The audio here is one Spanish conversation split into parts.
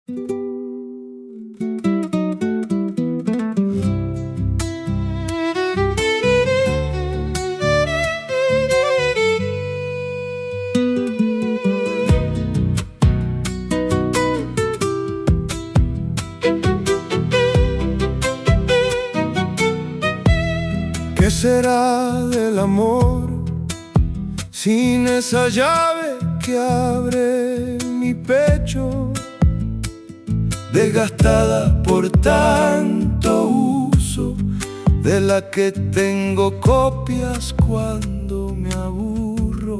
¿Qué será del amor sin esa llave que abre mi pecho? Desgastada por tanto uso, de la que tengo copias cuando me aburro.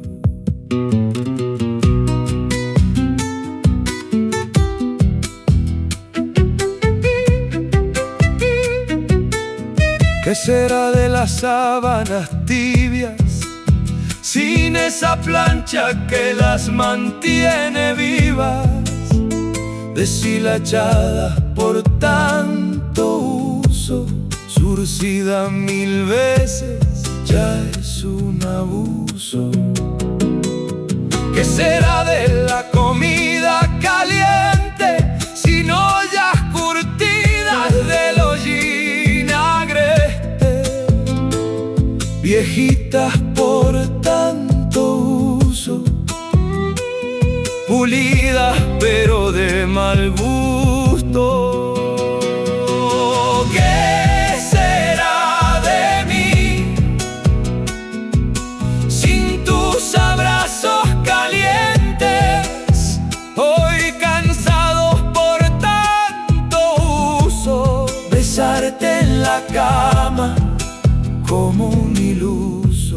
¿Qué será de las sábanas tibias sin esa plancha que las mantiene vivas? Deshilachadas por tanto uso, surcida 1000 veces, ya es un abuso. ¿Qué será de la comida caliente sin ollas curtidas de los vinagretes? Viejitas por tanto uso, pulidas pero de mal gusto. ¿Qué será de mí sin tus abrazos calientes? Hoy cansados por tanto uso, besarte en la cama como un iluso.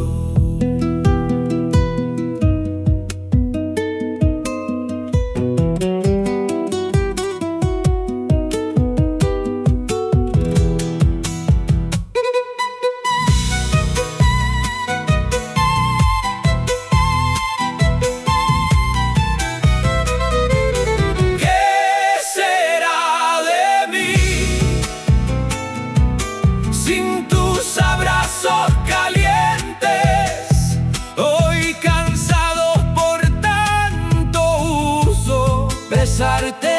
Sin tus abrazos calientes, hoy cansados por tanto uso, besarte